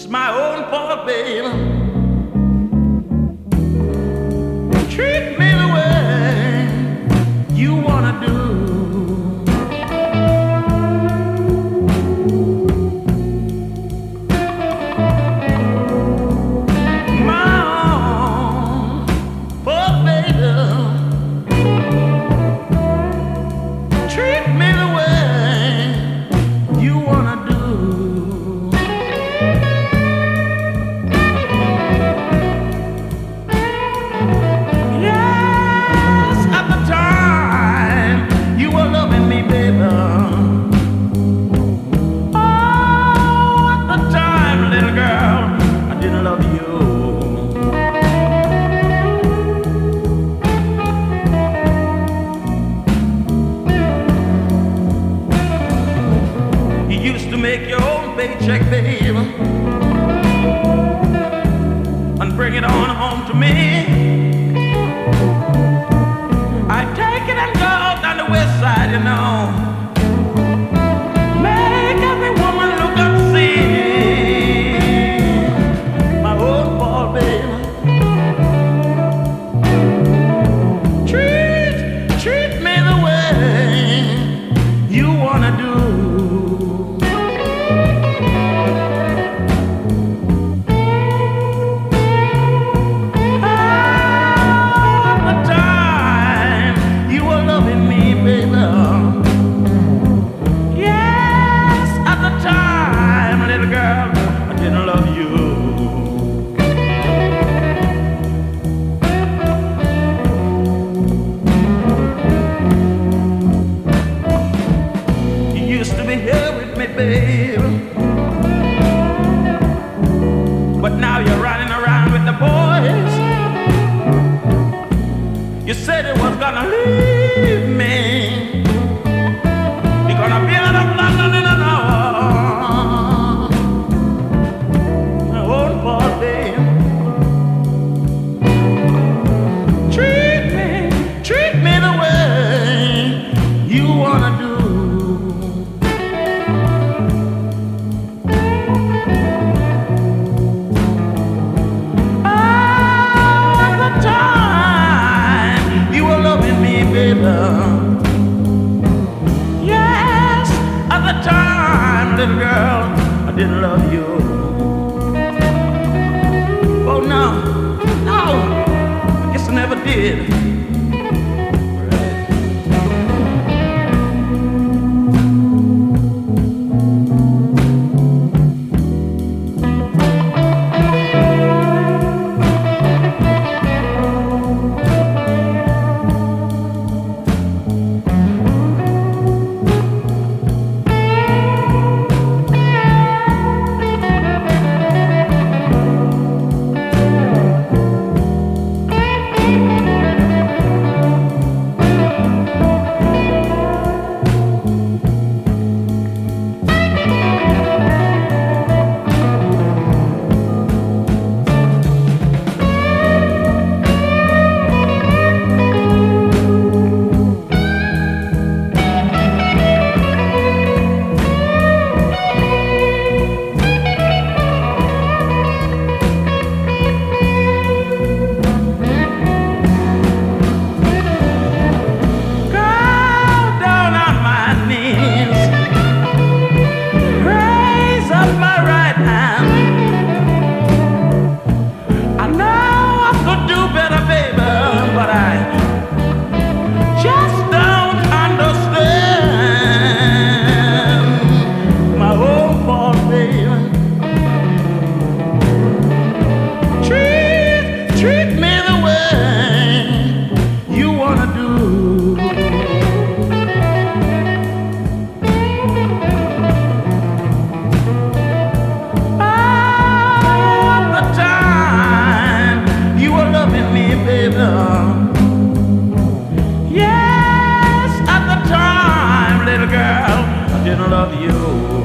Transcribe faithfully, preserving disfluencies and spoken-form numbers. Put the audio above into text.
my own fault, baby. Treat me the way you wanna do. My own fault, baby. Treat me the way you wanna do. Make your own paycheck, baby, and bring it on home to me. I take it and go out on the west side, you know. Make every woman look and see my own fault, baby. Treat, treat me the way you wanna do. Baby, but now you're running around with the boys. You said you was gonna leave me. You're gonna be out of London in an hour. My own fault, babe. Treat me, treat me the way you wanna do. Yes, at the time, little girl, I didn't love you. Oh no, no, I guess I never did. Yes, at the time, little girl, I didn't love you.